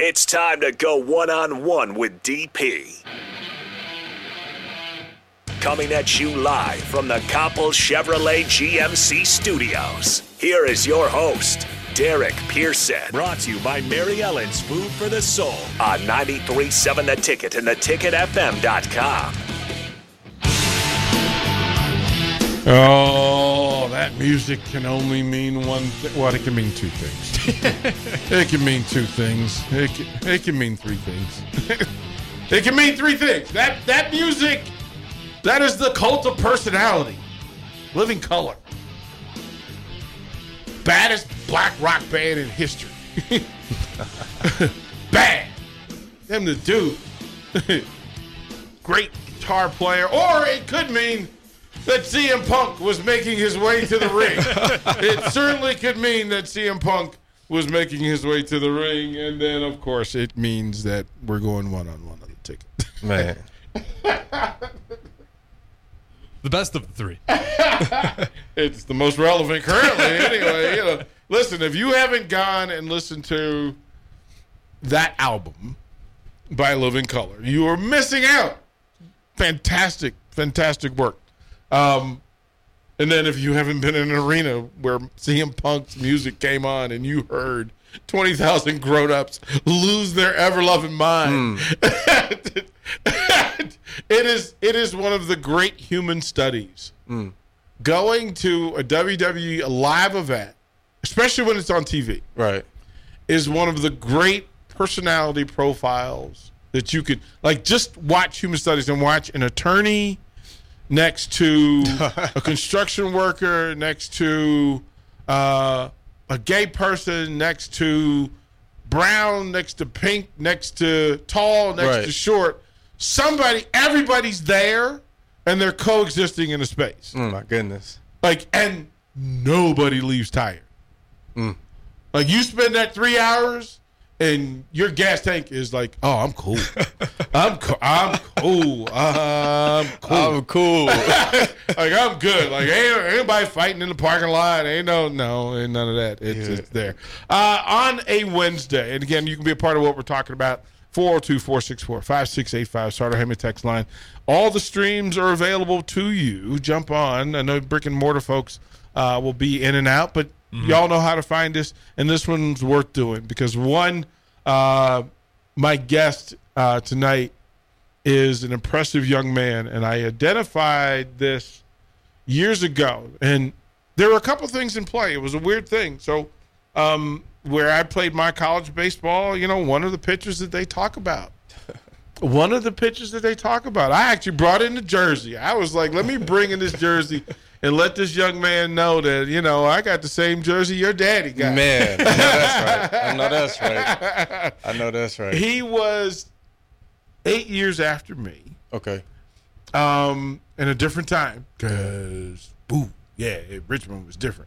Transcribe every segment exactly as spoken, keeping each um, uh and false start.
It's time to go one-on-one with D P. Coming at you live from the Coppel Chevrolet G M C studios. Here is your host, Derek Pearson. Brought to you by Mary Ellen's Food for the Soul on ninety-three point seven The Ticket and the ticket f m dot com. Oh, that music can only mean one thing. Well, it can mean two things. It can mean two things. It can, it can mean three things. It can mean three things. That that music, that is the Cult of Personality. Living Color. Baddest black rock band in history. Bad. Them the dude. Great guitar player. Or it could mean that C M Punk was making his way to the ring. It certainly could mean that C M Punk was making his way to the ring. And then, of course, it means that we're going one-on-one on the ticket. Man. The best of the three. It's the most relevant currently. Anyway, you know, listen, if you haven't gone and listened to that album by Living Color, you are missing out. Fantastic, fantastic work. Um, and then if you haven't been in an arena where C M Punk's music came on and you heard twenty thousand grown-ups lose their ever-loving mind, mm. it is it is one of the great human studies. Mm. Going to a W W E live event, especially when it's on T V, right, is one of the great personality profiles that you could, like, just watch human studies and watch an attorney next to a construction worker, next to uh, a gay person, next to brown, next to pink, next to tall, next right. to short. Somebody, everybody's there, and they're coexisting in a space. Oh, my goodness. Like, and nobody leaves tired. Mm. Like, you spend that three hours, and your gas tank is like, oh, I'm cool. I'm co- I'm cool. I'm cool. I'm cool. Like, I'm good. Like, ain't anybody fighting in the parking lot. Ain't no, no, ain't none of that. It's, yeah. it's there. Uh, on a Wednesday, and again, you can be a part of what we're talking about. four oh two, four six four, five six eight five, Starter Heyman text line. All the streams are available to you. Jump on. I know brick and mortar folks uh, will be in and out, but mm-hmm. y'all know how to find us, and this one's worth doing because, one, uh, my guest uh, tonight is an impressive young man, and I identified this years ago, and there were a couple things in play. It was a weird thing. So um, where I played my college baseball, you know, one of the pitchers that they talk about, one of the pitchers that they talk about, I actually brought in the jersey. I was like, let me bring in this jersey and let this young man know that, you know, I got the same jersey your daddy got. Man, I know that's right. I know that's right. I know that's right. He was eight years after me. Okay. Um, in a different time. Because, boo, yeah, Richmond was different.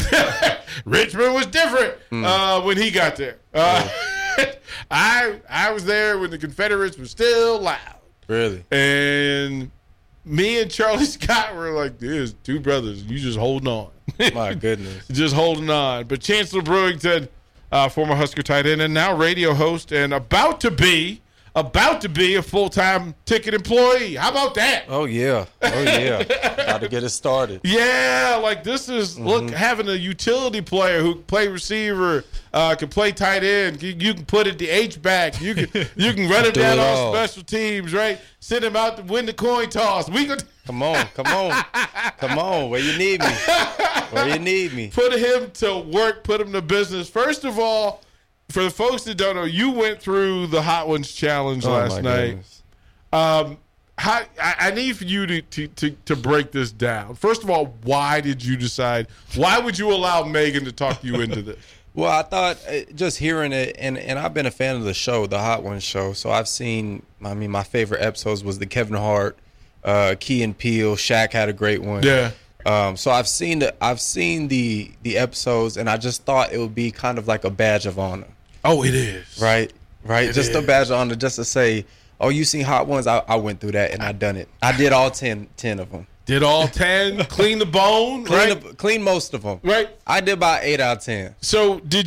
Richmond was different mm. uh, when he got there. Uh, yeah. I I was there when the Confederates were still loud. Really? And me and Charlie Scott were like, there's two brothers. You just holding on. My goodness. Just holding on. But Chancellor Brewington, uh, former Husker tight end and now radio host and about to be, about to be a full-time ticket employee. How about that? Oh, yeah. Oh, yeah. Got to get it started. Yeah, like this is, mm-hmm. look, having a utility player who can play receiver, uh, can play tight end. You, you can put it the H-back. You can you can run him down on special teams, right? Send him out to win the coin toss. We could Come on, come on. Come on, where you need me. Where you need me. Put him to work, put him to business. First of all, for the folks that don't know, you went through the Hot Ones Challenge oh, last night. Um, how, I, I need for you to, to, to, to break this down. First of all, why did you decide? Why would you allow Megan to talk you into this? Well, I thought uh, just hearing it, and, and I've been a fan of the show, the Hot Ones show. So I've seen, I mean, my favorite episodes was the Kevin Hart, uh, Key and Peele. Shaq had a great one. Yeah. Um, so I've seen the I've seen the the episodes, and I just thought it would be kind of like a badge of honor. Oh, it is. Right, right. It just is. a badge of honor, just to say, oh, you seen Hot Ones? I, I went through that, and I done it. I did all ten, ten of them. Did all ten? Clean the bone? Clean, right? the, clean most of them. Right. I did about eight out of ten. So did you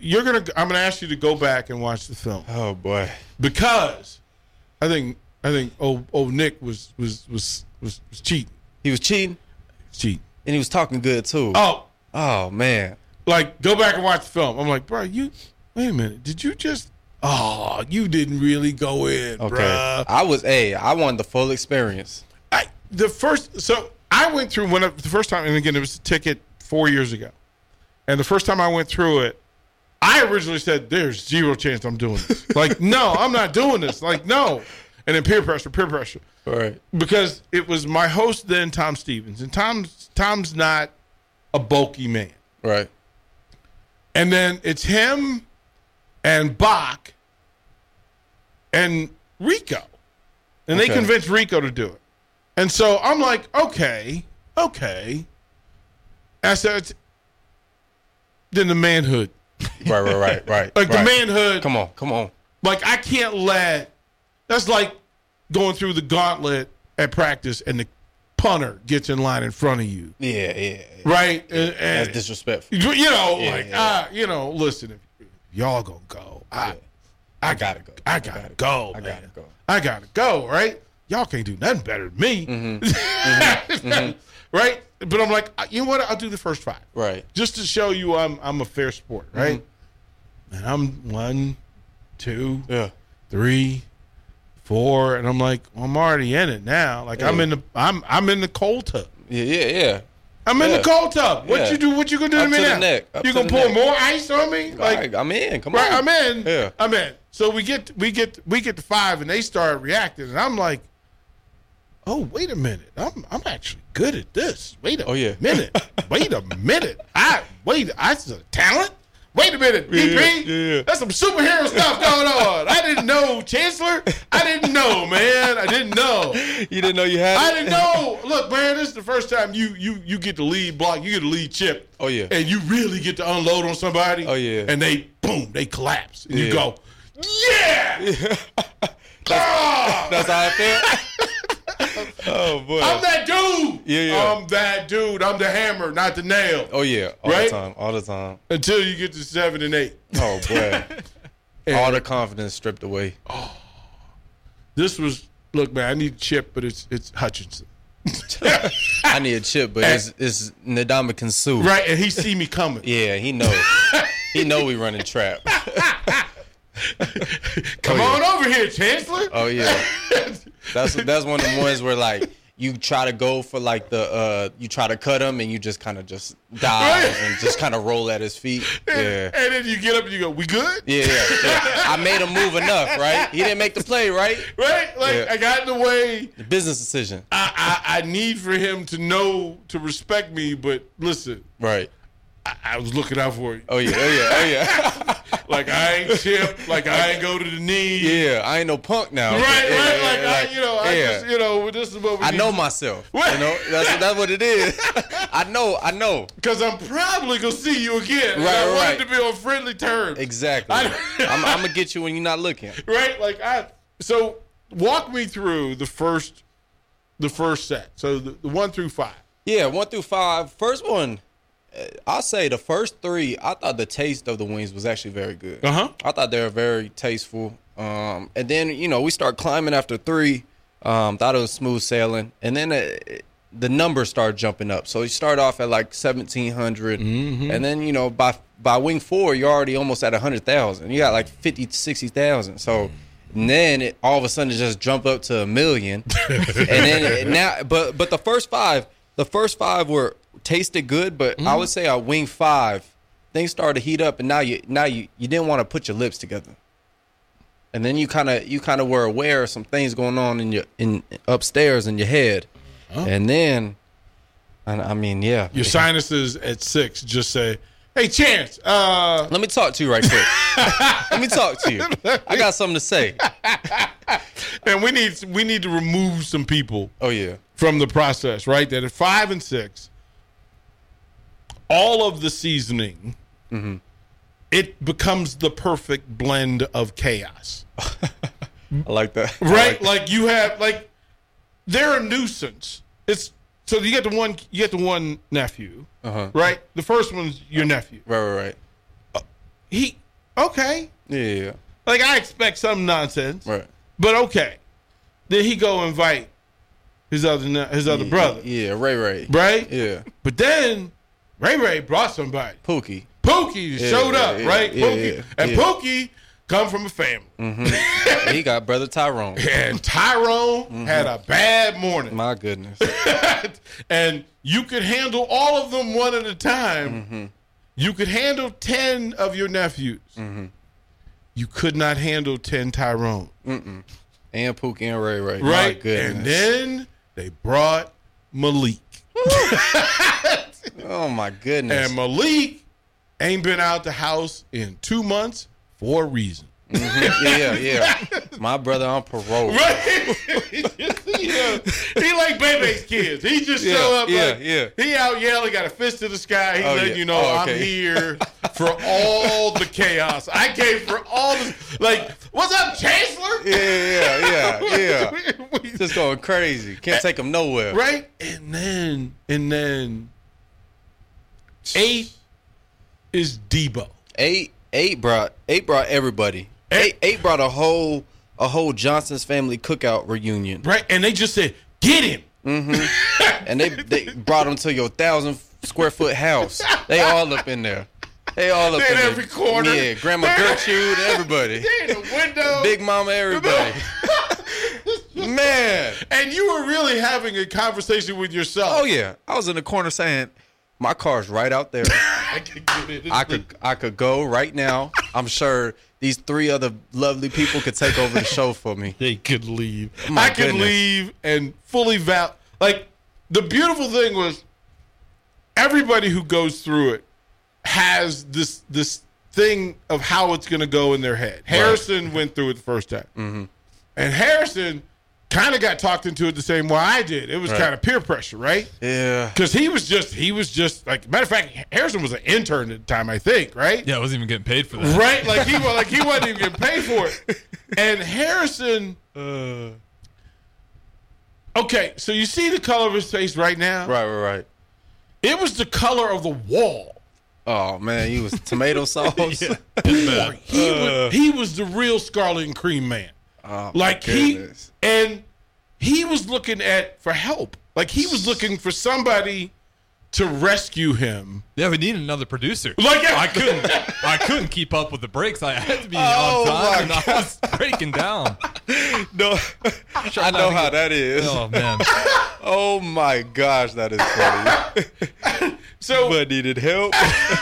you're gonna. I'm gonna ask you to go back and watch the film. Oh boy. Because I think I think old, old Nick was was was was, was cheating. He was cheating. Cheating. And he was talking good too. Oh. Oh man. Like, go back and watch the film. I'm like, bro, you wait a minute. Did you just? Oh, you didn't really go in, Okay. bruh. I was a. I wanted the full experience. I the first. So I went through when I, the first time, and again, it was a ticket four years ago, and the first time I went through it, I originally said, "There's zero chance I'm doing this." Like, no, I'm not doing this. Like, no. And then peer pressure, peer pressure. All right. Because it was my host then, Tom Stevens, and Tom's Tom's not a bulky man. Right. And then it's him and Bach and Rico. And they Okay. convinced Rico to do it. And so I'm like, okay, okay. And I said, it's, then the manhood. Right, right, right, right. Like right. the manhood. Come on, come on. Like I can't let, that's like going through the gauntlet at practice and the punter gets in line in front of you. Yeah, yeah. Right? And, That's and, disrespectful. you know, Yeah, like, yeah. ah, you know, listen, if y'all gonna go, I, Yeah. I, gotta gotta go. I I gotta, gotta go. go. I man. gotta go. I gotta go. Right? Y'all can't do nothing better than me. Mm-hmm. Right? But I'm like, you know what? I'll do the first five, Right. just to show you I'm I'm a fair sport. Right? Mm-hmm. And I'm one, two, Yeah. three, four, and I'm like, well, I'm already in it now. Like I'm Yeah. in the I'm I'm in the cold tub. Yeah, yeah, yeah. I'm in Yeah. the cold tub. What Yeah. you do? What you gonna do Up to me to the now? neck. Up You to gonna the pour neck. more ice on me? Like, Right, I'm in. Come right, on. I'm in. Yeah. I'm in. So we get we get we get to five, and they start reacting, and I'm like, oh, wait a minute. I'm I'm actually good at this. Wait a Oh, yeah. minute. Wait a minute. I wait. I a talent. Wait a minute, D P. Yeah, yeah. That's some superhero stuff going on. I didn't know, Chancellor. I didn't know, man. I didn't know. You didn't know you had I it? didn't know. Look, man, this is the first time you you you get the lead block, you get the lead chip. Oh, yeah. And you really get to unload on somebody. Oh, yeah. And they boom, they collapse. And you Yeah. go, yeah. Ah! That's how I feel. Oh boy. I'm that dude. Yeah, yeah. I'm that dude. I'm the hammer, not the nail. Oh yeah. All Right? the time. All the time. Until you get to seven and eight. Oh boy. And All the confidence stripped away. this was look, man, I need a chip, but it's it's Hutchinson. I need a chip, but it's it's Ndamukong Suh. Right, and he see me coming. Yeah, he knows. He know we running trap. Come Oh, on yeah. over here, Chancellor. Oh yeah. That's that's one of the ones where like you try to go for like the uh you try to cut him and you just kind of just dive Right. and just kind of roll at his feet. Yeah. And then you get up and you go, we good? Yeah, yeah, yeah. I made him move enough, right? He didn't make the play, right? Right? Like, Yeah. I got in the way. The business decision. I, I, I need for him to know, to respect me, but listen, Right. I, I was looking out for you. Oh yeah, oh yeah, oh yeah. Like, I ain't chip, like, I ain't go to the knee. Yeah, I ain't no punk now. Right, Yeah, right, yeah, like, yeah, I, you know, I yeah. just, you know, this is what we I need. know myself. You What? know, that's that's what it is. I know, I know. Because I'm probably going to see you again. and Right, I want right. it to be on friendly terms. Exactly. I- I'm, I'm gonna get you when you're not looking. Right? Like, I, so walk me through the first, the first set. So the, the one through five. Yeah, one through five. First one, uh, I'll say the first three. I thought the taste of the wings was actually very good. Uh-huh. I thought they were very tasteful. Um, and then you know we start climbing after three. Um, thought it was smooth sailing, and then uh the numbers started jumping up. So you start off at like seventeen hundred, Mm-hmm. and then you know by by wing four you're already almost at a hundred thousand. You got like fifty to sixty thousand. So. And then it, all of a sudden it just jumped up to a million, and then it, now, but but the first five, the first five were tasted good, but I would say on wing five, things started to heat up, and now you now you, you didn't want to put your lips together, and then you kind of you kind of were aware of some things going on in your in upstairs in your head, and then, and I mean yeah, Your sinuses at six just say, hey, Chance, uh, let me talk to you right quick. Let me talk to you. I got something to say. and we need we need to remove some people Oh yeah. from the process, right? That at five and six, all of the seasoning, Mm-hmm. it becomes the perfect blend of chaos, I like that. I right? like Like you have like they're a nuisance. It's so you get the one you get the one nephew, Uh-huh. right? The first one's your nephew. Right, right, right. he okay. Yeah. Like I expect some nonsense. Right. But okay. Then he go invite his other his other yeah, brother. Yeah, Ray Ray. Right? Yeah. But then Ray Ray brought somebody. Pookie. Pookie yeah, showed yeah, up, yeah, right? yeah, Pookie. yeah, and yeah. Pookie come from a family. Mm-hmm. He got brother Tyrone. And Tyrone mm-hmm. had a bad morning. My goodness. And you could handle all of them one at a time. Mm-hmm. You could handle ten of your nephews. Mm-hmm. You could not handle ten Tyrone. Mm-mm. And Pookie and Ray Ray. Right? My goodness. And then they brought Malik. Oh, my goodness. And Malik ain't been out the house in two months for a reason. Mm-hmm. Yeah, yeah. My brother on parole. Right? Yeah. He like Bebe's kids. He just Yeah, show up yeah, like yeah. he out yelling, got a fist to the sky. He Oh, letting yeah. you know Oh, I'm okay. here for all the chaos. I came for all the like. What's up, Chancellor? Yeah, yeah, yeah, yeah. Just going crazy. Can't take him nowhere. Right? And then and then eight is Debo. Eight, eight brought, eight brought everybody. Eight, eight brought a whole, a whole Johnson's family cookout reunion. Right? And they just said, get him. Mm-hmm. And they they brought him to your thousand square foot house. They all up in there. They all up They in in there. every corner. Yeah, Grandma Gertrude, everybody. They in the window. Big Mama, everybody. Man. And you were really having a conversation with yourself. Oh yeah, I was in the corner saying, my car's right out there. I could get it. I could I could go right now. I'm sure these three other lovely people could take over the show for me. They could leave. My I could goodness. leave and fully val. Like the beautiful thing was, everybody who goes through it has this this thing of how it's going to go in their head. Harrison went through it the first time, Mm-hmm. and Harrison kind of got talked into it the same way I did. It was Right. kind of peer pressure, right? Yeah. Because he was just he was just like matter of fact, Harrison was an intern at the time, I think, right? Yeah, I wasn't even getting paid for that. Right? Like he was like he wasn't even getting paid for it. And Harrison uh, okay, so you see the color of his face right now? Right, right, right. It was the color of the wall. Oh man, he was tomato sauce. Yeah. He, Uh. was, he was the real scarlet and cream man. Oh, Like my he goodness. and he was looking at for help. Like he was looking for somebody to rescue him. Yeah, we need another producer. Like I couldn't, I couldn't keep up with the breaks. I had to be Oh, on time, my and I was breaking down. No, I know how that is. Oh man, Oh my gosh, that is funny. So But needed help.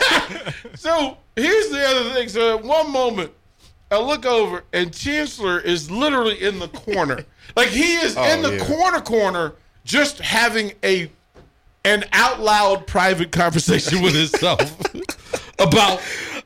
So here's the other thing. So at one moment, I look over and Chancellor is literally in the corner. Like he is Oh, in the yeah. corner corner just having a an out loud private conversation with himself about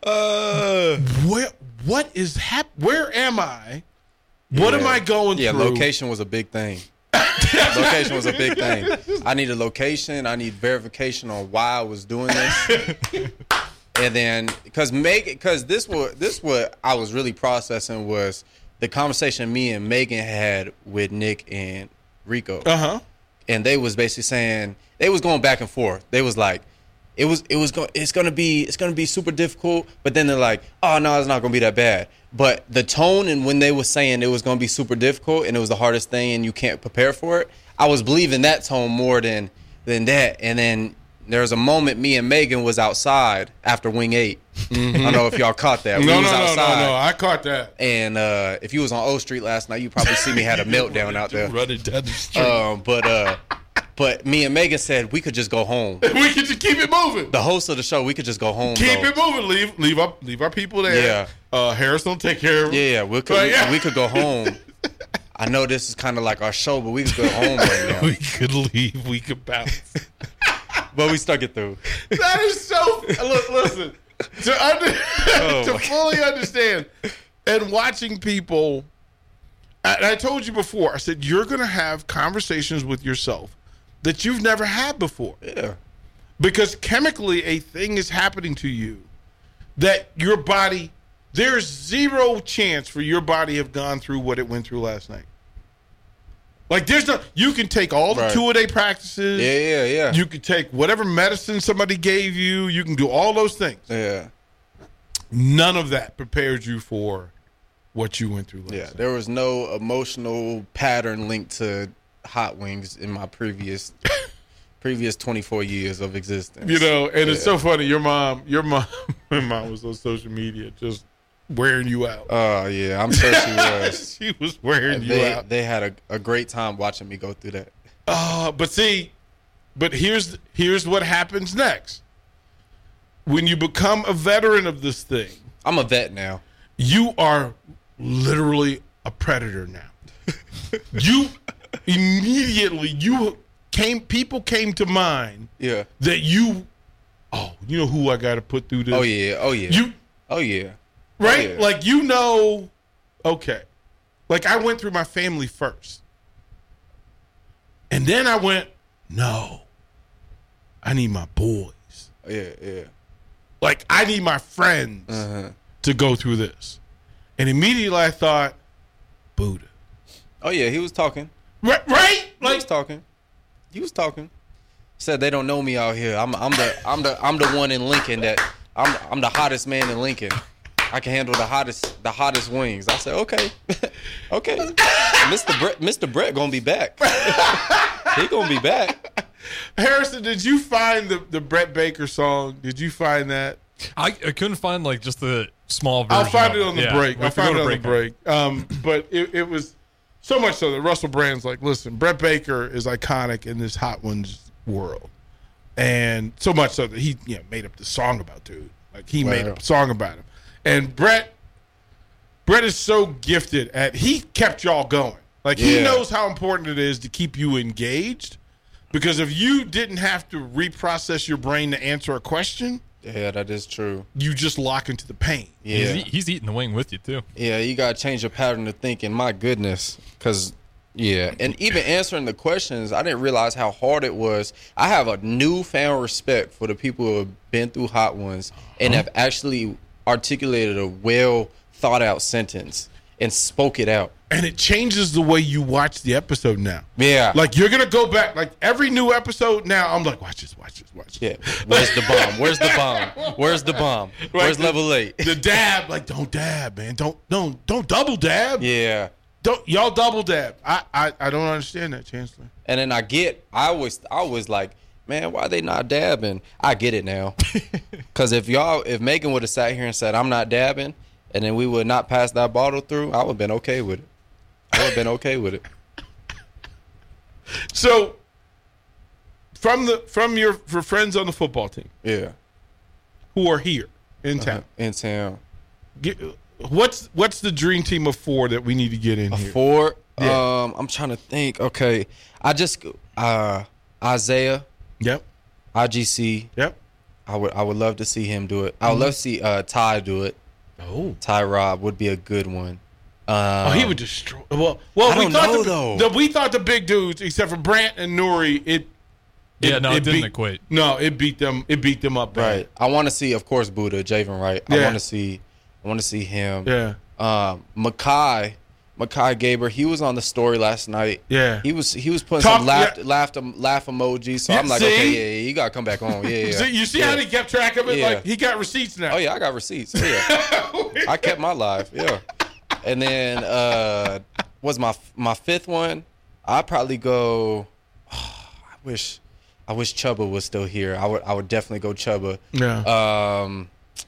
Uh, where what is hap- where am I? What am yeah. I going Yeah, through? location was a big thing. Location was a big thing. I needed location. I need verification on why I was doing this. And then, because Megan, because this what this what I was really processing was the conversation me and Megan had with Nick and Rico, Uh-huh. and they was basically saying they was going back and forth. They was like, it was it was going it's gonna be it's gonna be super difficult, but then they're like, oh no, it's not gonna be that bad. But the tone and when they were saying it was gonna be super difficult and it was the hardest thing and you can't prepare for it, I was believing that tone more than than that. And then there was a moment me and Megan was outside after Wing Eight. I don't know if y'all caught that. We No, no, was no, no, outside. no. I caught that. And uh, if you was on O Street last night, you probably see me had a meltdown out there. Running down the street. Um, but uh, but me and Megan said we could just go home. we could just keep it moving. The host of the show, we could just go home. Keep though. it moving. Leave leave up leave our people there. Yeah. Uh Harris don't take care of Yeah, them. yeah, we could But, yeah. We, we could go home. I know this is kind of like our show, but we could go home right now. We could leave. We could bounce. But we stuck it through. That is so. Look, listen. To under, Oh, to my fully understand, and watching people. And I told you before. I said you're going to have conversations with yourself that you've never had before, Yeah. because chemically a thing is happening to you that your body. There's zero chance for your body have gone through what it went through last night. Like there's no. You can take all the Right. two a day practices. Yeah, yeah, yeah. You can take whatever medicine somebody gave you. You can do all those things. yeah. none of that prepared you for what you went through last Yeah, night. there was no emotional pattern linked to hot wings in my previous previous twenty-four years of existence. You know, and Yeah. it's so funny. Your mom, your mom, my mom was on social media just wearing you out. Oh, yeah, I'm sure she was. She was wearing you they, out. they had a, a great time watching me go through that. Uh, but see, but here's here's what happens next. When you become a veteran of this thing, I'm a vet now. you are literally a predator now. You immediately you came people came to mind Yeah. that you oh, you know who I got to put through this. Oh, yeah. Oh, yeah. You oh, yeah. right? yeah. Like you know okay. Like I went through my family first. And then I went, no. I need my boys. Yeah, yeah. Like I need my friends Uh-huh. to go through this. And immediately I thought, Buddha. Oh, yeah, he was talking. Right? right? He was Like talking. He was talking. Said they don't know me out here. I'm I'm the I'm the I'm the one in Lincoln that I'm I'm the hottest man in Lincoln. I can handle the hottest the hottest wings. I said, okay, okay. Mister Brett Mister Brett gonna be back. He gonna be back. Harrison, did you find the, the Brett Baker song? Did you find that? I, I couldn't find like just the small version. I'll find of it on the Yeah, break. we I'll have to go find it to on the break. Um, but it, it was so much so that Russell Brand's like, listen, Brett Baker is iconic in this Hot Ones world. And so much so that he you know, made up the song about dude. Like he made Wow. up a song about him. And Brett Brett is so gifted at he kept y'all going. Like he Yeah. knows how important it is to keep you engaged. Because if you didn't have to reprocess your brain to answer a question, Yeah, that is true. you just lock into the pain. Yeah, He's, e- he's eating the wing with you too. yeah. You gotta change your pattern of thinking. My goodness, because yeah, and even answering the questions, I didn't realize how hard it was. I have a newfound respect for the people who have been through Hot Ones and have actually articulated a well thought out sentence and spoke it out. And it changes the way you watch the episode now. Yeah. Like you're gonna go back, like every new episode now, I'm like, watch this, watch this, watch this. Yeah. Where's the bomb? Where's the bomb? Where's the bomb? Where's the- level eight? The dab, like don't dab, man. Don't don't don't double dab. Yeah. Don't y'all double dab. I, I I don't understand that, Chancellor. And then I get, I always, I was like, man, why they not dabbing? I get it now. Because if y'all, if Megan would have sat here and said, I'm not dabbing, and then we would not pass that bottle through, I would have been okay with it. I would have been okay with it. So from the from your for friends on the football team Yeah. who are here in town, In town. get, what's what's the dream team of four that we need to get in here? Four. Yeah. Um, I'm trying to think. Okay. I just, uh, Isaiah, Yep. I G C. Yep. I would, I would love to see him do it. I would love to see uh, Ty do it. Oh. Ty Rob would be a good one. Um, Oh, he would destroy. Well, well, I we don't thought know, the, though. the- we thought the big dudes, except for Brant and Nuri, it. Yeah, no, it didn't beat, equate. No, it beat them. It beat them up bad. Right. I want to see, of course, Buddha, Javen Wright. I Yeah. want to see, I want to see him. Yeah. Um, Makai, Makai Gaber. He was on the story last night. Yeah. He was he was putting Talk- some laugh yeah. laugh laugh emojis. So Yeah, I'm like, see? okay, yeah, yeah, you gotta come back on. Yeah, yeah. So you see yeah. how they kept track of it? Yeah. Like he got receipts now. Oh yeah, I got receipts. Yeah. I kept my life. Yeah. And then uh, was my my fifth one? I'd probably go. Oh, I wish, I wish Chubba was still here. I would I would definitely go Chubba. Yeah. Um,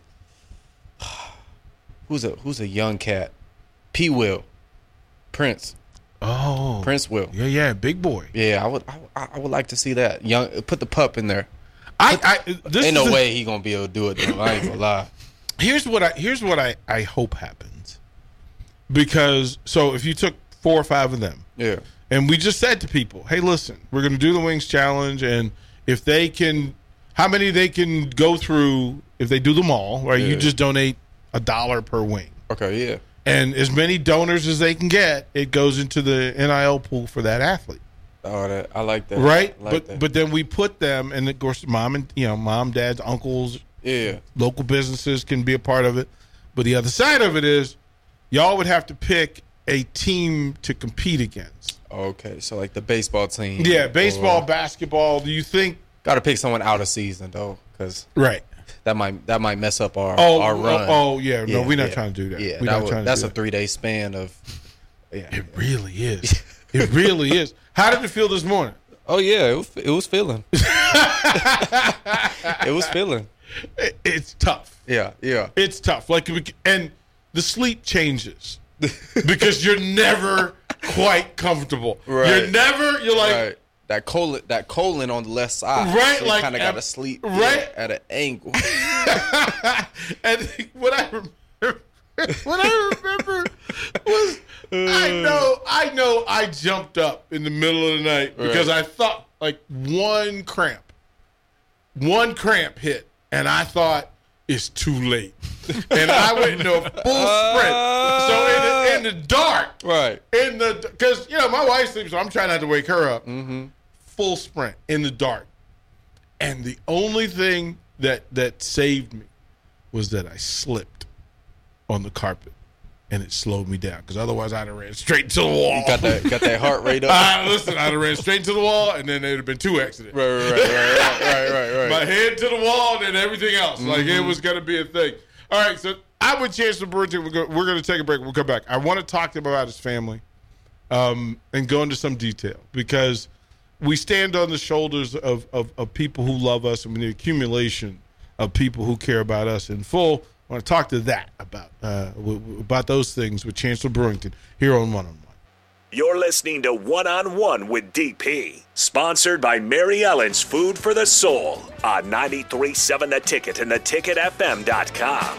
who's a who's a young cat? P. Will, Prince, Oh. Prince Will. Yeah, yeah, big boy. Yeah, I would I, I would like to see that. Young, put the pup in there. I, I this Ain't is no a- way he gonna be able to do it though. I ain't gonna lie. Here's what I here's what I, I hope happens. Because so if you took four or five of them, Yeah. and we just said to people, hey, listen, we're gonna do the Wings Challenge, and if they can how many they can go through if they do them all, right? You Yeah. just donate a dollar per wing. Okay. Yeah. And as many donors as they can get, it goes into the N I L pool for that athlete. Oh, that I like that. Right? I like but that. but then we put them, and of course mom and you know, mom, dads, uncles, yeah. local businesses can be a part of it. But the other side of it is y'all would have to pick a team to compete against. Okay, so like the baseball team. Yeah, baseball, basketball. Do you think Got to pick someone out of season though, because right. that might that might mess up our Oh, our run. oh, oh, yeah. No, Yeah, we're not yeah. trying to do that. Yeah, we're that not was, trying to that's do a that. three day span of. Yeah. It really is. It really is. How did it feel this morning? Oh yeah, it was, it was feeling. It was feeling. It, it's tough. Yeah, yeah. It's tough. Like, and the sleep changes because you're never quite comfortable. Right. You're never. You're like. Right. That colon, that colon on the left side, Right, so like kind of at- got to sleep, right? yeah, at an angle. And what I remember, what I remember was, I know, I know, I jumped up in the middle of the night because Right. I thought like one cramp, one cramp hit, and I thought it's too late, and I went into a full sprint. So in the, in the dark, Right. in the because you know my wife sleeps, so I'm trying not to wake her up. Mm-hmm. Full sprint in the dark, and the only thing that that saved me was that I slipped on the carpet, and it slowed me down because otherwise I'd have ran straight to the wall. You got that, got that heart rate up. Uh, listen, I'd have ran straight to the wall, and then there'd have been two accidents. Right, right, right, right, right, right, right. My head to the wall, and then everything else. Mm-hmm. Like it was going to be a thing. All right, so I'm with Chancellor Brewington. We're going we're to take a break. We'll come back. I want to talk to him about his family, um, and go into some detail because we stand on the shoulders of, of, of people who love us and the accumulation of people who care about us in full. I want to talk to that about uh, w- w- about those things with Chancellor Brewington here on One on One. You're listening to One on One with D P, sponsored by Mary Ellen's Food for the Soul on ninety-three point seven The Ticket and the ticket f m dot com.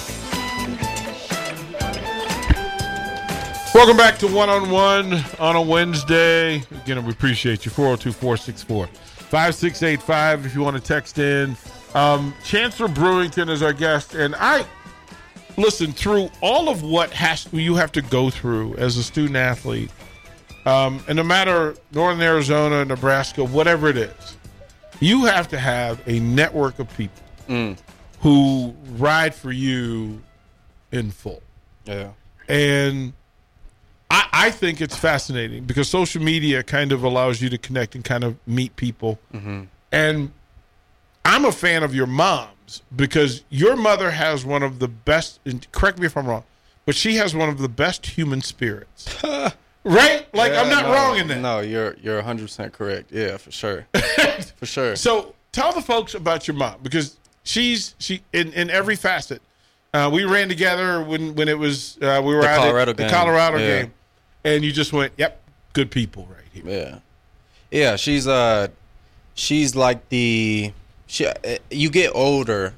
Welcome back to One on One on a Wednesday. Again, we appreciate you. four oh two, four six four, five six eight five if you want to text in. Um, Chancellor Brewington is our guest, and I listen through all of what has you have to go through as a student athlete, um, and no matter Northern Arizona, Nebraska, whatever it is, you have to have a network of people Mm. who ride for you in full. Yeah. And I, I think it's fascinating because social media kind of allows you to connect and kind of meet people. Mm-hmm. And I'm a fan of your mom's because your mother has one of the best, and correct me if I'm wrong, but she has one of the best human spirits. Right? Like, Yeah, I'm not no, wrong in that. No, you're you're one hundred percent correct. Yeah, for sure. For sure. So tell the folks about your mom because she's, she in, in every facet. Uh, we ran together when, when it was, uh, we were The at Colorado it, the game. Colorado Yeah. game. And you just went, yep, good people right here. Yeah, yeah. She's uh, she's like the she. uh, You get older,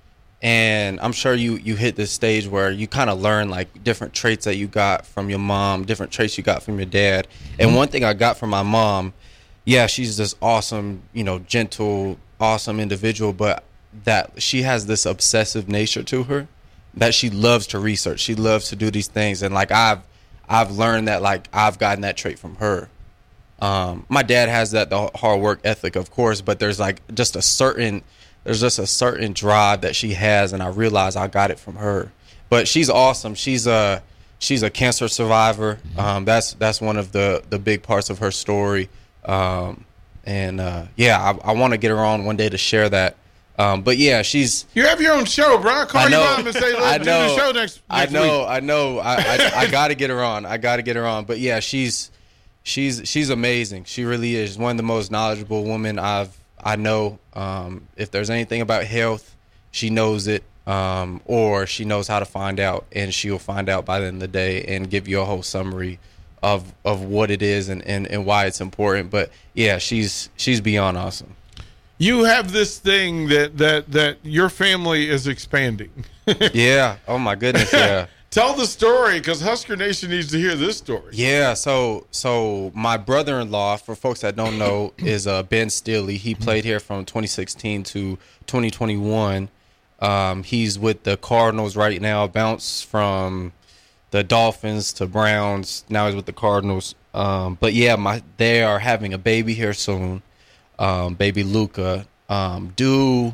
and I'm sure you you hit this stage where you kind of learn like different traits that you got from your mom, different traits you got from your dad. And one thing I got from my mom, yeah, she's this awesome, you know, gentle, awesome individual, but that she has this obsessive nature to her that she loves to research. She loves to do these things, and like I've I've learned that like I've gotten that trait from her. Um, my dad has that, the hard work ethic, of course, but there's like just a certain, there's just a certain drive that she has, and I realize I got it from her. But she's awesome. She's a, she's a cancer survivor. Um, that's that's one of the the big parts of her story. Um, and uh, yeah, I, I want to get her on one day to share that. Um, but yeah, she's. You have your own show, bro. I'll call I know. your mom and say, I let's do know. the show next, I next know. week. I know. I I, I got to get her on. I got to get her on. But yeah, she's she's she's amazing. She really is one of the most knowledgeable women I've I know. Um, if there's anything about health, she knows it, um, or she knows how to find out, and she'll find out by the end of the day and give you a whole summary of of what it is and, and, and why it's important. But yeah, she's she's beyond awesome. You have this thing that that that your family is expanding. Yeah. Oh my goodness. Yeah. Tell the story because Husker Nation needs to hear this story. Yeah, so so my brother-in-law, for folks that don't know, is uh, Ben Steely. He played here from twenty sixteen to twenty twenty-one. Um, he's with the Cardinals right now. Bounced from the Dolphins to Browns. Now he's with the Cardinals. Um, but yeah, my they are having a baby here soon. Um, baby Luca, um, due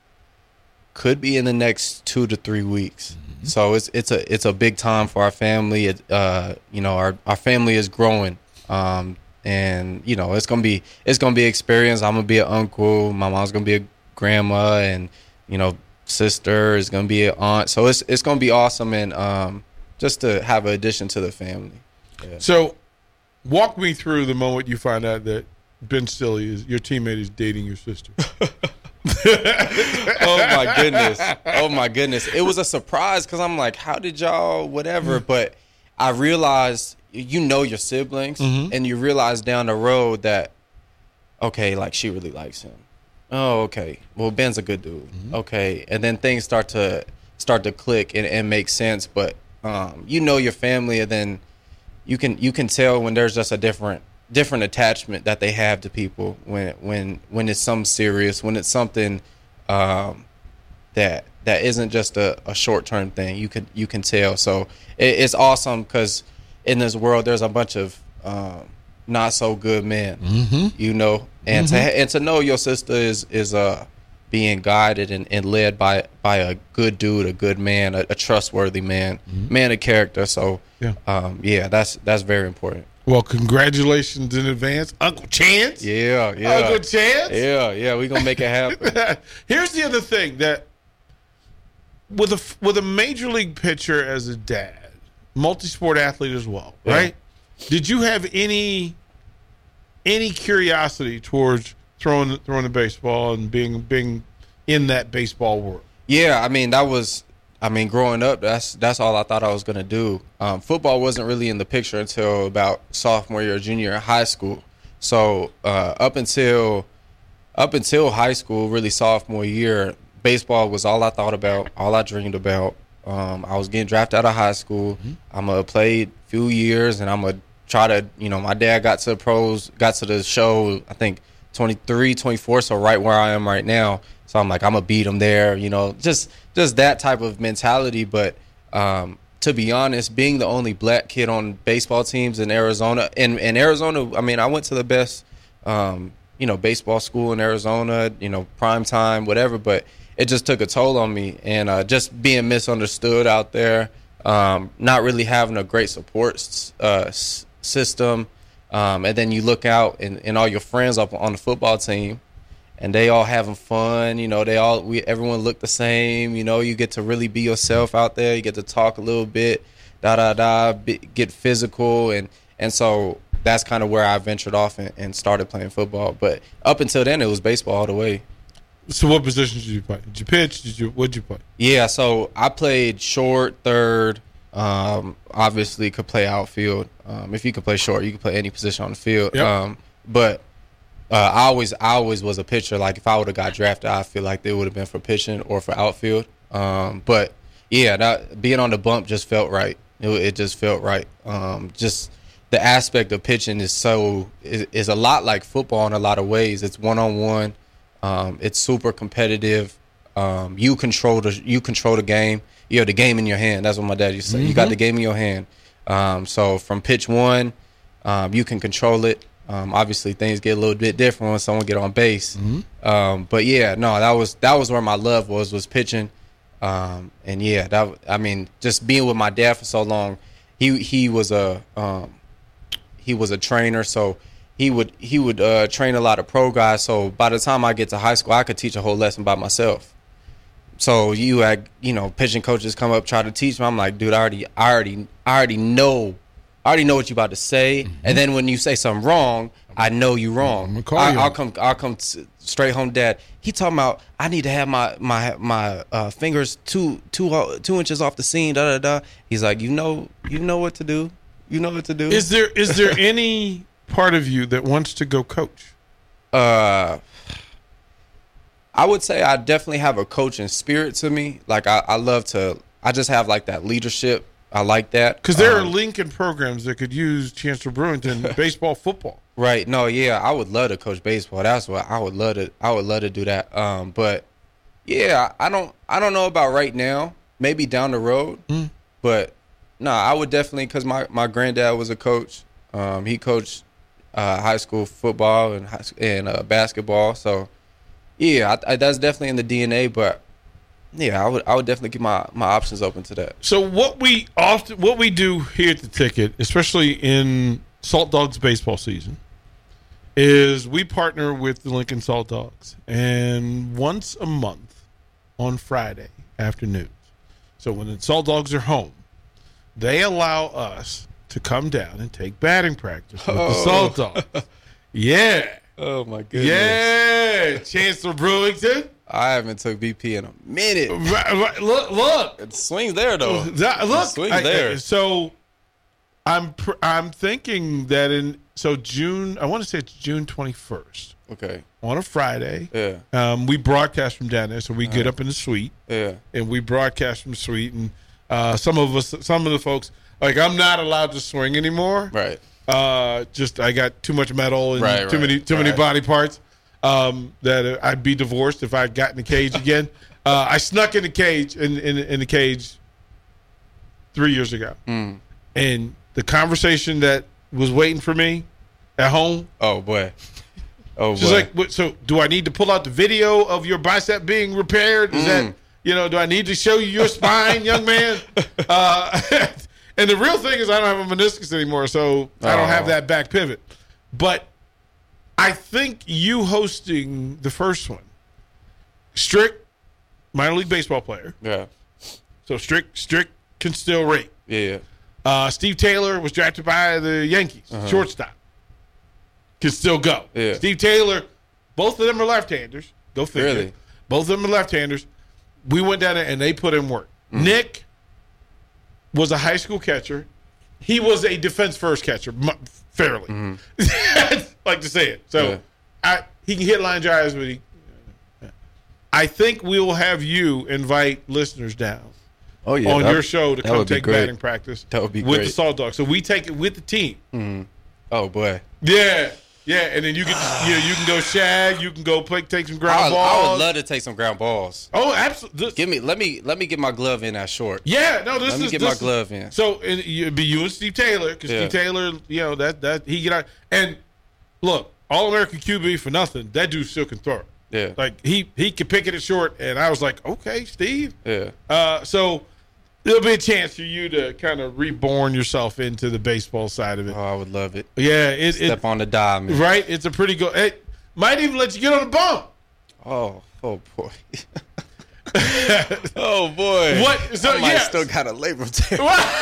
could be in the next two to three weeks. So it's it's a it's a big time for our family. It, uh, you know, our, our family is growing, um, and you know it's gonna be it's gonna be an experience. I'm gonna be an uncle. My mom's gonna be a grandma, and you know sister, it's gonna be an aunt. So it's it's gonna be awesome, and um, just to have an addition to the family. Yeah. So, walk me through the moment you find out that Ben Stille is your teammate is dating your sister. Oh my goodness! Oh my goodness! It was a surprise because I'm like, how did y'all whatever? Mm-hmm. But I realized, you know, your siblings, mm-hmm. and you realize down the road that, okay, like she really likes him. Oh, okay. Well, Ben's a good dude. Mm-hmm. Okay, and then things start to start to click and, and make sense. But um, you know your family, and then you can you can tell when there's just a different. different attachment that they have to people when when when it's something serious, when it's something um, that that isn't just a, a short term thing. You can you can tell. So it, it's awesome because in this world there's a bunch of um, not so good men, mm-hmm. you know, and mm-hmm. to and to know your sister is is uh, being guided and, and led by by a good dude, a good man, a, a trustworthy man, mm-hmm. man of character. So yeah, um, yeah, that's that's very important. Well, congratulations in advance, Uncle Chance. Yeah, yeah. Uncle Chance. Yeah, yeah. We're gonna make it happen. Here's the other thing that with a with a major league pitcher as a dad, multi-sport athlete as well, yeah. right? Did you have any any curiosity towards throwing throwing the baseball and being being in that baseball world? Yeah, I mean that was. I mean, growing up, that's that's all I thought I was going to do. Um, football wasn't really in the picture until about sophomore year, junior year in high school. So uh, up until up until high school, really sophomore year, baseball was all I thought about, all I dreamed about. Um, I was getting drafted out of high school. Mm-hmm. I'm going to play a few years, and I'm going to try to, you know, my dad got to the pros, got to the show, I think, twenty-three, twenty-four, so right where I am right now. So I'm like, I'm going to beat him there, you know, just just that type of mentality. But um, to be honest, being the only black kid on baseball teams in Arizona, in, in Arizona, I mean, I went to the best, um, you know, baseball school in Arizona, you know, prime time, whatever, but it just took a toll on me. And uh, just being misunderstood out there, um, not really having a great support uh, s- system. Um, and then you look out and, and all your friends up on the football team, and they all having fun, you know, they all, we, everyone look the same, you know, you get to really be yourself out there, you get to talk a little bit, da, da, da, be, get physical, and, and so that's kind of where I ventured off and, and started playing football. But up until then, it was baseball all the way. So what positions did you play? Did you pitch? Did you, what did you play? Yeah, so I played short, third, um, obviously could play outfield. Um, if you could play short, you could play any position on the field. Yep. Um, but Uh, I always, I always was a pitcher. Like if I would have got drafted, I feel like they would have been for pitching or for outfield. Um, but yeah, that, being on the bump just felt right. It, it just felt right. Um, just the aspect of pitching is so is, is a lot like football in a lot of ways. It's one on one. It's super competitive. Um, you control the you control the game. You have the game in your hand. That's what my dad used to say. Mm-hmm. You got the game in your hand. Um, so from pitch one, um, you can control it. Um, obviously, things get a little bit different when someone get on base. Mm-hmm. Um, but yeah, no, that was that was where my love was was pitching. Um, and yeah, that I mean, just being with my dad for so long, he he was a um, he was a trainer, so he would he would uh, train a lot of pro guys. So by the time I get to high school, I could teach a whole lesson by myself. So you had you know pitching coaches come up try to teach me. I'm like, dude, I already I already I already know. I already know what you're about to say, mm-hmm. and then when you say something wrong, I know you're wrong. I'm call I, you. I'll come. I'll come t- straight home, Dad. He talking about I need to have my my my uh, fingers two two uh, two inches off the seam. Da da da. He's like, you know, you know what to do. You know what to do. Is there is there any part of you that wants to go coach? Uh, I would say I definitely have a coaching spirit to me. Like I, I love to. I just have like that leadership. I like that. Because there um, are Lincoln programs that could use Chancellor Brewington baseball, football. Right. No, yeah, I would love to coach baseball. That's what I would love to I would love to do that. Um, but yeah, I don't I don't know about right now. Maybe down the road. Mm. But no, nah, I would definitely because my, my granddad was a coach. Um, he coached uh, high school football and high, and uh, basketball. So yeah, I, I, that's definitely in the D N A, but yeah, I would I would definitely keep my, my options open to that. So what we often what we do here at the Ticket, especially in Salt Dogs baseball season, is we partner with the Lincoln Salt Dogs, and once a month on Friday afternoons. So when the Salt Dogs are home, they allow us to come down and take batting practice with oh. the Salt Dogs. Yeah. Oh, my goodness. Yeah. Chancellor Brewington. I haven't took B P in a minute. Right, right. Look, look. It swings there, though. That, look. It swings I, there. So I'm pr- I'm thinking that in so June, I want to say it's June twenty-first. Okay. On a Friday. Yeah. Um, we broadcast from down there, so we uh-huh. get up in the suite. Yeah. And we broadcast from the suite, and uh, some of us, some of the folks, like I'm not allowed to swing anymore. Right. Uh, just I got too much metal and right, too right, many too right. many body parts. Um, that I'd be divorced if I got in the cage again. uh, I snuck in the cage in, in in the cage three years ago, mm. and the conversation that was waiting for me at home. Oh boy! Oh She's boy! like, so do I need to pull out the video of your bicep being repaired? Is mm. that you know? Do I need to show you your spine, young man? Uh, and the real thing is, I don't have a meniscus anymore, so oh. I don't have that back pivot, but. I think you hosting the first one, Strick, minor league baseball player. Yeah. So Strick, Strick can still rate. Yeah. Uh, Steve Taylor was drafted by the Yankees, uh-huh. shortstop. Can still go. Yeah. Steve Taylor, both of them are left-handers. Go figure. Really? Both of them are left-handers. We went down there and they put in work. Mm. Nick was a high school catcher. He was a defense-first catcher, fairly. Mm-hmm. Like to say it. So yeah. I, he can hit line drives, but he. I think we will have you invite listeners down. Oh yeah, on that, your show to come take batting practice. That would be with great. the Salt Dogs. So we take it with the team. Mm-hmm. Oh boy. Yeah, yeah, and then you can you, know, you can go shag. You can go play, take some ground I, balls. I would love to take some ground balls. Oh, absolutely. Give me let me let me get my glove in that short. Yeah, no, this let is me get this my is, glove in. So and it'd be you and Steve Taylor because yeah. Steve Taylor, you know that that he get out and look. All-American Q B for nothing. That dude still can throw. Yeah. Like, he he could pick it at short, and I was like, okay, Steve. Yeah. Uh, so there'll be a chance for you to kind of reborn yourself into the baseball side of it. Oh, I would love it. Yeah. It, Step it, on the diamond. Right? It's a pretty good – it might even let you get on the bump. Oh, oh, boy. oh, boy. What? So, I might yeah. still got a labor tape.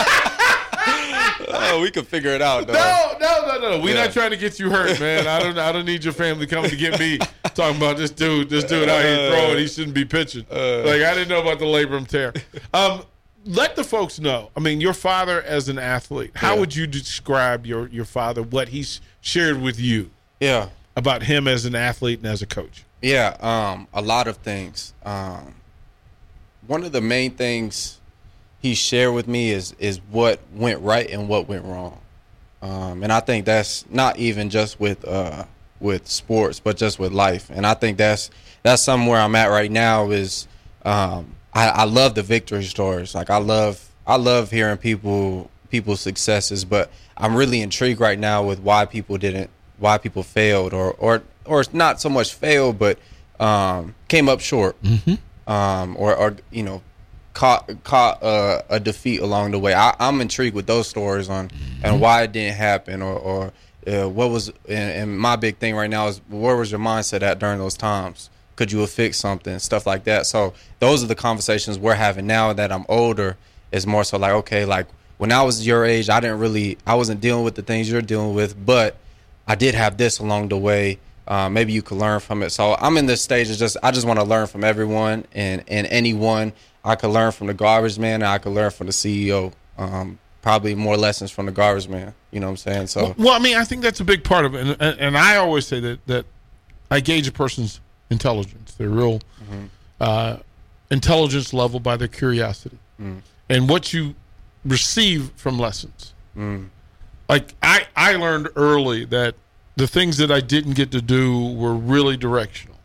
Oh, we can figure it out, though. No, no, no, no. We're yeah. not trying to get you hurt, man. I don't I don't need your family coming to get me talking about this dude, this dude out here throwing. He shouldn't be pitching. Uh, like, I didn't know about the labrum tear. Um, let the folks know. I mean, your father as an athlete, how yeah. would you describe your, your father, what he's shared with you yeah. about him as an athlete and as a coach? Yeah, um, a lot of things. Um, one of the main things he shared with me is is what went right and what went wrong, um, and I think that's not even just with uh, with sports, but just with life. And I think that's that's somewhere I'm at right now. Is um, I, I love the victory stories. Like I love I love hearing people people's successes, but I'm really intrigued right now with why people didn't, why people failed, or or or not so much failed, but um, came up short, mm-hmm. um, or or you know. Caught caught uh, a defeat along the way. I, I'm intrigued with those stories on mm-hmm. and why it didn't happen, or, or uh, what was. And, and my big thing right now is where was your mindset at during those times? Could you have fixed something? Stuff like that. So those are the conversations we're having now that I'm older. Is more so like, okay, like when I was your age, I didn't really, I wasn't dealing with the things you're dealing with, but I did have this along the way. Uh, maybe you could learn from it. So I'm in this stage of just, I just want to learn from everyone and, and anyone. I could learn from the garbage man, and I could learn from the C E O. Um, probably more lessons from the garbage man. You know what I'm saying? So, well, well I mean, I think that's a big part of it, and, and, and I always say that that I gauge a person's intelligence, their real mm-hmm. uh, intelligence level by their curiosity, mm. and what you receive from lessons. Mm. Like I, I learned early that the things that I didn't get to do were really directional,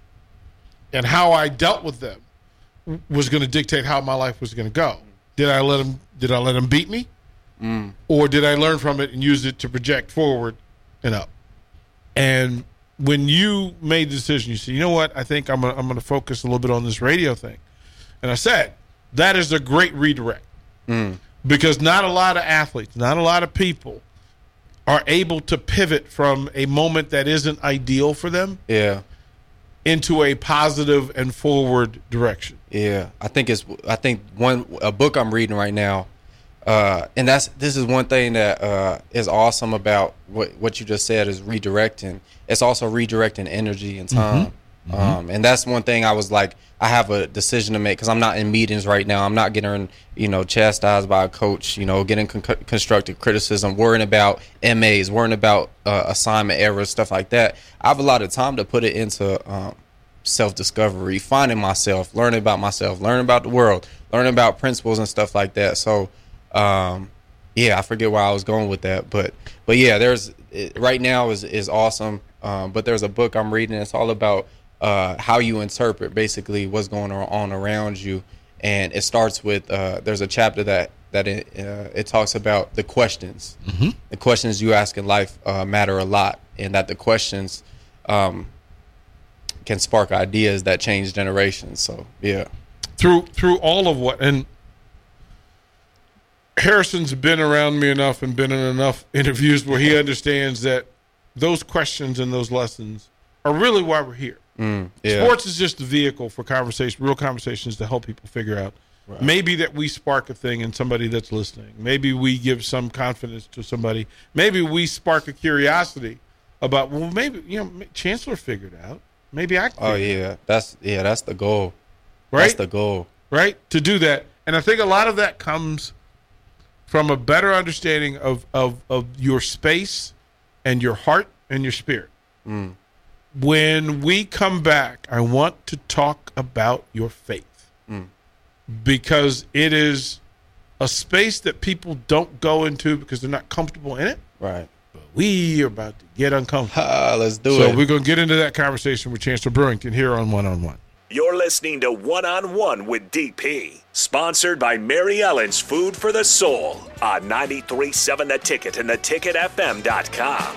and how I dealt with them was going to dictate how my life was going to go. Did I let him? Did I let him beat me, mm. or did I learn from it and use it to project forward and up? And when you made the decision, you said, "You know what? I think I'm gonna, I'm going to focus a little bit on this radio thing," and I said, "That is a great redirect mm. because not a lot of athletes, not a lot of people, are able to pivot from a moment that isn't ideal for them." Yeah. into a positive and forward direction. Yeah, I think it's. I think one a book I'm reading right now, uh, and that's this is one thing that uh, is awesome about what what you just said is redirecting. It's also redirecting energy and time, mm-hmm. um, and that's one thing I was like, I have a decision to make because I'm not in meetings right now. I'm not getting you know chastised by a coach. You know, getting con- constructive criticism, worrying about M As, worrying about uh, assignment errors, stuff like that. I have a lot of time to put it into. Um, self-discovery, finding myself, learning about myself, learning about the world, learning about principles and stuff like that. So um yeah, I forget where I was going with that, but but yeah, there's it, right now is is awesome, um but there's a book I'm reading. It's all about uh how you interpret basically what's going on around you, and it starts with uh there's a chapter that that it, uh, it talks about the questions. Mm-hmm. The questions you ask in life uh matter a lot, and that the questions um can spark ideas that change generations. So yeah, through through all of what, and Harrison's been around me enough and been in enough interviews where he understands that those questions and those lessons are really why we're here. Mm, yeah. Sports is just a vehicle for conversation, real conversations to help people figure out right. maybe that we spark a thing in somebody that's listening. Maybe we give some confidence to somebody. Maybe we spark a curiosity about, well, maybe, you know, Chancellor figured out. Maybe I can. Oh yeah, that's yeah, that's the goal. Right, that's the goal. Right, to do that, and I think a lot of that comes from a better understanding of of, of your space and your heart and your spirit. Mm. When we come back, I want to talk about your faith mm. because it is a space that people don't go into because they're not comfortable in it. Right. We are about to get uncomfortable. Uh, let's do so it. So we're going to get into that conversation with Chancellor Brewington here on One on One. You're listening to One on One with D P, sponsored by Mary Ellen's Food for the Soul on ninety-three point seven The Ticket and the ticket f m dot com.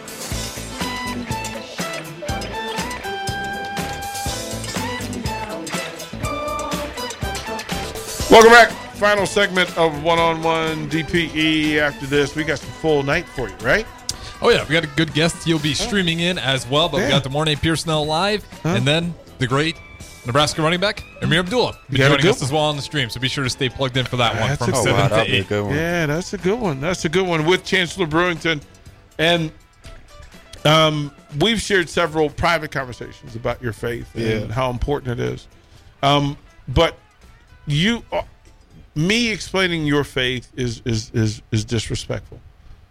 Welcome back. Final segment of One on One D P E. After this, we got some full night for you, right? Oh, yeah. We got a good guest. He'll be streaming in as well, but yeah. we got the Morning Pearsonell live, huh? and then the great Nebraska running back, Amir Abdullah, will be joining us as well on the stream, so be sure to stay plugged in for that one that's from a, seven oh, wow, to eight. Be a good one. Yeah, that's a good one. That's a good one with Chancellor Brewington. And um, we've shared several private conversations about your faith yeah. and how important it is. Um, but you... Uh, Me explaining your faith is, is is is disrespectful.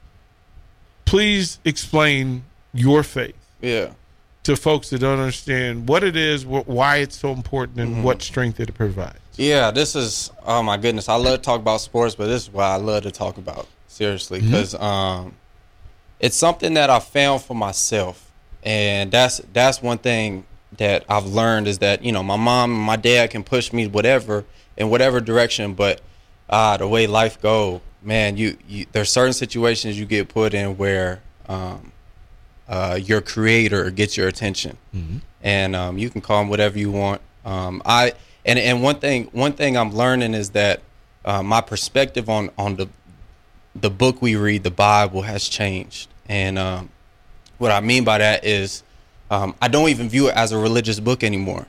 Please explain your faith. Yeah. To folks that don't understand what it is, what, why it's so important, and mm-hmm. what strength it provides. Yeah, this is, oh my goodness, I love to talk about sports, but this is what I love to talk about, seriously, because mm-hmm. um, it's something that I found for myself, and that's that's one thing that I've learned is that, you know, my mom and my dad can push me whatever, in whatever direction, but uh, the way life go, man, you, you there's certain situations you get put in where um, uh, your creator gets your attention, mm-hmm. and um, you can call him whatever you want. Um, I and and one thing one thing I'm learning is that uh, my perspective on on the the book we read, the Bible, has changed, and um, what I mean by that is um, I don't even view it as a religious book anymore.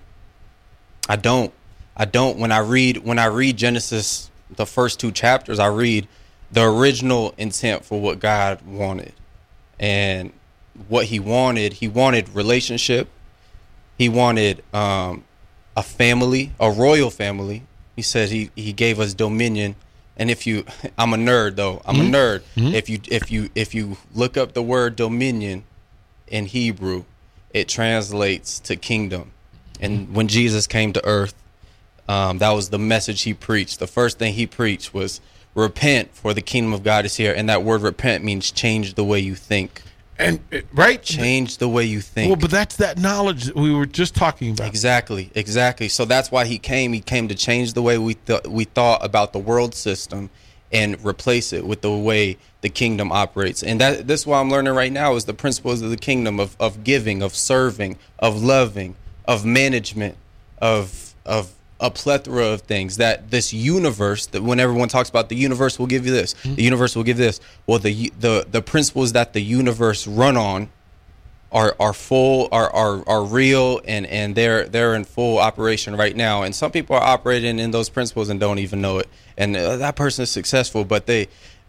I don't. I don't. When I read when I read Genesis, the first two chapters, I read the original intent for what God wanted, and what He wanted. He wanted relationship. He wanted um, a family, a royal family. He said he he gave us dominion. And if you, I'm a nerd though. I'm mm-hmm. a nerd. Mm-hmm. If you if you if you look up the word dominion in Hebrew, it translates to kingdom. And when Jesus came to earth, Um, that was the message he preached. The first thing he preached was repent, for the kingdom of God is here. And that word repent means change the way you think. And right, change the way you think. Well, but that's that knowledge that we were just talking about. Exactly, exactly. So that's why he came. He came to change the way we th- we thought about the world system and replace it with the way the kingdom operates. And that this is what I'm learning right now is the principles of the kingdom of of giving, of serving, of loving, of management, of of a plethora of things. That this universe, that when everyone talks about the universe will give you this, mm-hmm. the universe will give this. Well, the the the principles that the universe run on are are full are, are are real and and they're they're in full operation right now, and some people are operating in those principles and don't even know it, and uh, that person is successful, but they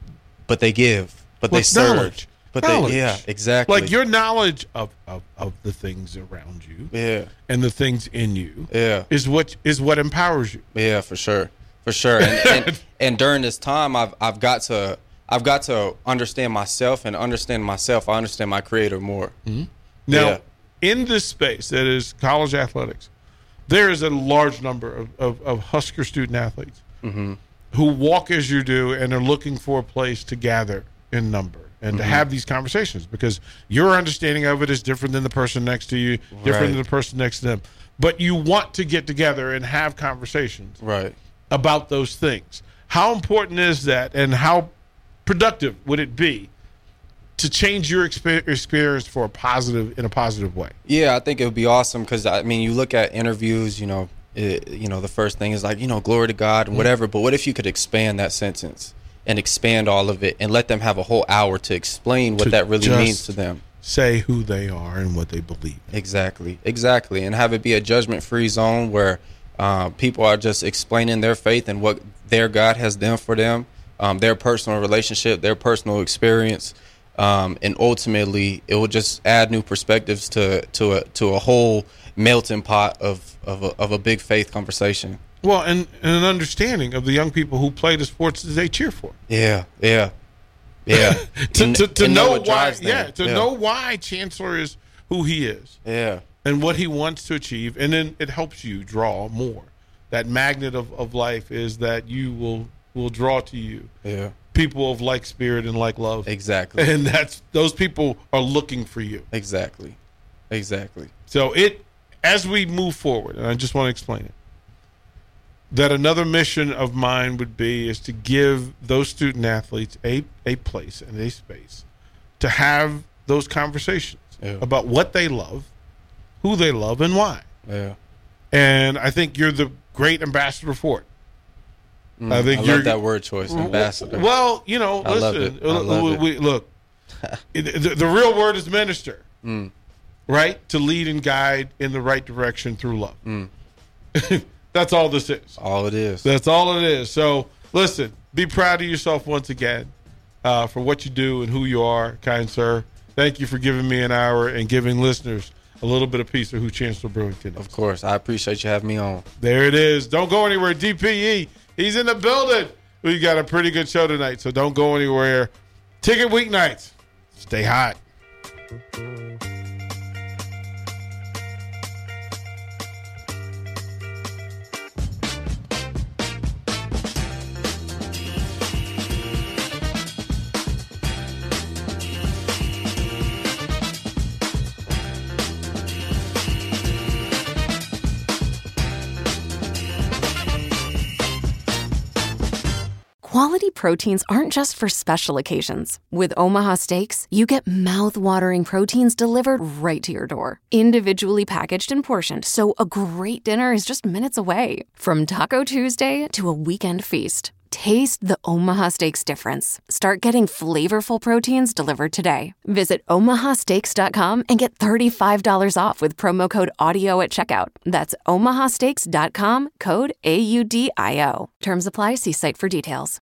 but they give, but Well, they serve, knowledge. but Knowledge. they yeah exactly Like your knowledge of, of, of the things around you yeah and the things in you yeah is what is what empowers you. yeah for sure for sure and, and and during this time I've I've got to I've got to understand myself, and understand myself I understand my creator more. Mm-hmm. Now, yeah. in this space that is college athletics, there is a large number of, of, of Husker student athletes mm-hmm. who walk as you do and are looking for a place to gather in number and to Mm-hmm. have these conversations, because your understanding of it is different than the person next to you, different Right. than the person next to them. But you want to get together and have conversations Right. about those things. How important is that, and how productive would it be to change your expe- experience for a positive in a positive way? Yeah, I think it would be awesome, because I mean, you look at interviews, you know, it, you know, the first thing is like, you know, glory to God and whatever. But what if you could expand that sentence and expand all of it and let them have a whole hour to explain what To that really just means to them? Say who they are and what they believe. Exactly, exactly, and have it be a judgment-free zone where uh, people are just explaining their faith and what their God has done for them, um, their personal relationship, their personal experience. Um, and ultimately, it will just add new perspectives to to a to a whole melting pot of of a, of a big faith conversation. Well, and, and an understanding of the young people who play the sports that they cheer for. Yeah, yeah, yeah. to And- to, to and know what why, drives them. yeah, to know why Chancellor is who he is Yeah, and what he wants to achieve, and then it helps you draw more. That magnet of, of life is that you will will draw to you yeah. people of like spirit and like love. Exactly, And that's those people are looking for you. exactly, exactly. So it, as we move forward, and I just want to explain it, that another mission of mine would be is to give those student athletes a, a place and a space to have those conversations Yeah. about what they love, who they love, and why. Yeah. And I think you're the great ambassador for it. Mm, I think I you're love that word choice, ambassador. Well, you know, I love listen, it. I love we, it. we- look, the, the real word is minister, Mm. right? To lead and guide in the right direction through love. Mm. That's all this is. All it is. That's all it is. So, listen, be proud of yourself once again uh, for what you do and who you are, kind sir. Thank you for giving me an hour and giving listeners a little bit of piece of who Chancellor Brewington is. Of course. I appreciate you having me on. There it is. Don't go anywhere. D P E, he's in the building. We got a pretty good show tonight, so don't go anywhere. Ticket weeknights. Stay hot. Quality proteins aren't just for special occasions. With Omaha Steaks, you get mouth-watering proteins delivered right to your door, individually packaged and portioned, so a great dinner is just minutes away. From Taco Tuesday to a weekend feast, taste the Omaha Steaks difference. Start getting flavorful proteins delivered today. Visit omaha steaks dot com and get thirty-five dollars off with promo code AUDIO at checkout. That's omaha steaks dot com, code A U D I O. Terms apply. See site for details.